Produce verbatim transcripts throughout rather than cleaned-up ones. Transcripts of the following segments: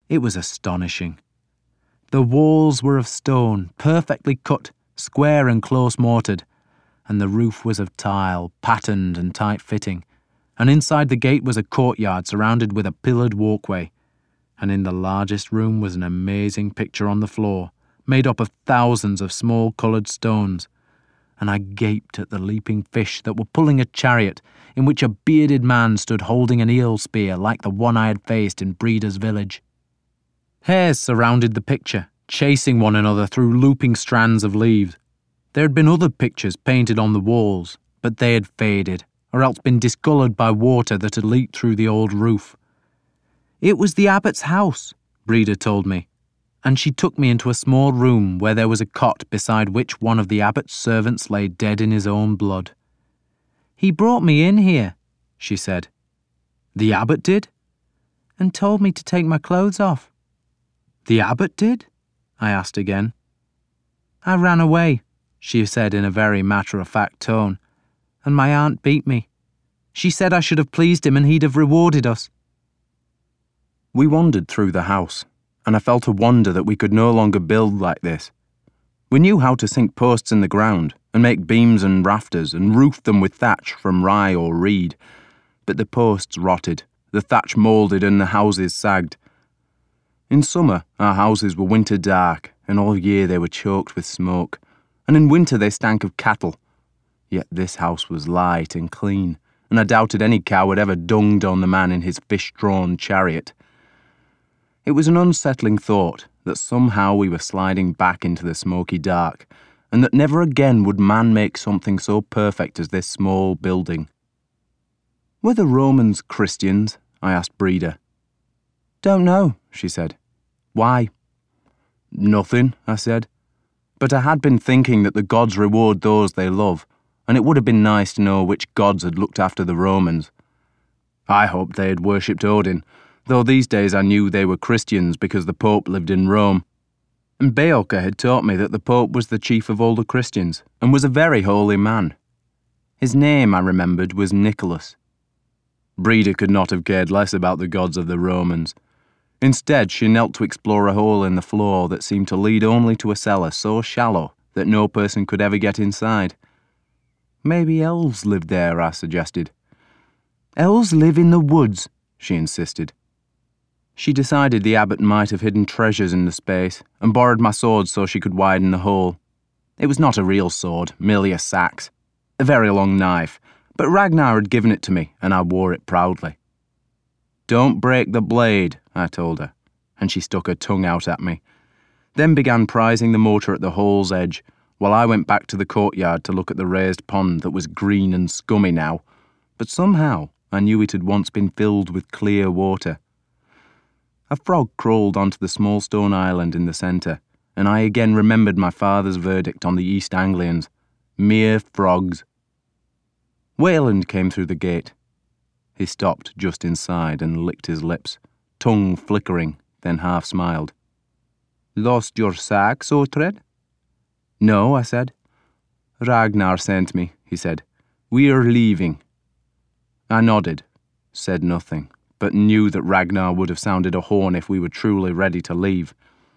It was astonishing. The walls were of stone, perfectly cut, square and close-mortared, and the roof was of tile, patterned and tight-fitting, and inside the gate was a courtyard surrounded with a pillared walkway, and in the largest room was an amazing picture on the floor, made up of thousands of small coloured stones, and I gaped at the leaping fish that were pulling a chariot in which a bearded man stood holding an eel spear like the one I had faced in Breda's village. Hares surrounded the picture, chasing one another through looping strands of leaves. There had been other pictures painted on the walls, but they had faded, or else been discoloured by water that had leaked through the old roof. It was the abbot's house, Breda told me, and she took me into a small room where there was a cot beside which one of the abbot's servants lay dead in his own blood. He brought me in here, she said. The abbot did? And told me to take my clothes off. The abbot did? I asked again. I ran away, she said in a very matter-of-fact tone, and my aunt beat me. She said I should have pleased him and he'd have rewarded us. We wandered through the house, and I felt a wonder that we could no longer build like this. We knew how to sink posts in the ground, and make beams and rafters, and roof them with thatch from rye or reed, but the posts rotted, the thatch moulded, and the houses sagged. In summer, our houses were winter dark, and all year they were choked with smoke, and in winter they stank of cattle. Yet this house was light and clean, and I doubted any cow had ever dunged on the man in his fish-drawn chariot. It was an unsettling thought that somehow we were sliding back into the smoky dark, and that never again would man make something so perfect as this small building. Were the Romans Christians? I asked Breda. Don't know, she said. Why? Nothing, I said. But I had been thinking that the gods reward those they love, and it would have been nice to know which gods had looked after the Romans. I hoped they had worshipped Odin, though these days I knew they were Christians because the Pope lived in Rome. And Beocca had taught me that the Pope was the chief of all the Christians, and was a very holy man. His name, I remembered, was Nicholas. Breda could not have cared less about the gods of the Romans. Instead, she knelt to explore a hole in the floor that seemed to lead only to a cellar so shallow that no person could ever get inside. Maybe elves lived there, I suggested. Elves live in the woods, she insisted. She decided the abbot might have hidden treasures in the space, and borrowed my sword so she could widen the hole. It was not a real sword, merely a sax. A very long knife, but Ragnar had given it to me, and I wore it proudly. Don't break the blade, I told her, and she stuck her tongue out at me, then began prizing the mortar at the hole's edge, while I went back to the courtyard to look at the raised pond that was green and scummy now, but somehow I knew it had once been filled with clear water. A frog crawled onto the small stone island in the centre, and I again remembered my father's verdict on the East Anglians. Mere frogs. Wayland came through the gate. He stopped just inside and licked his lips, tongue flickering, then half smiled. Lost your sack, Ohtred? No, I said. Ragnar sent me, he said. We are leaving. I nodded, said nothing, but knew that Ragnar would have sounded a horn if we were truly ready to leave.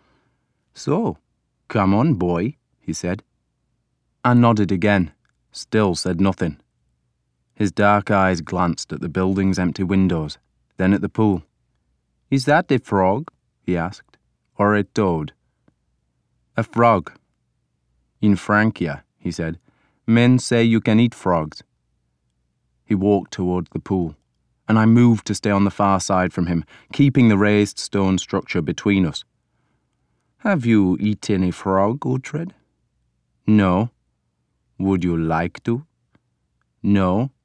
So, come on, boy, he said. I nodded again, still said nothing. His dark eyes glanced at the building's empty windows, then at the pool. Is that a frog? He asked. Or a toad? A frog. In Francia, he said, men say you can eat frogs. He walked towards the pool, and I moved to stay on the far side from him, keeping the raised stone structure between us. Have you eaten a frog, Ohtred? No. Would you like to? No.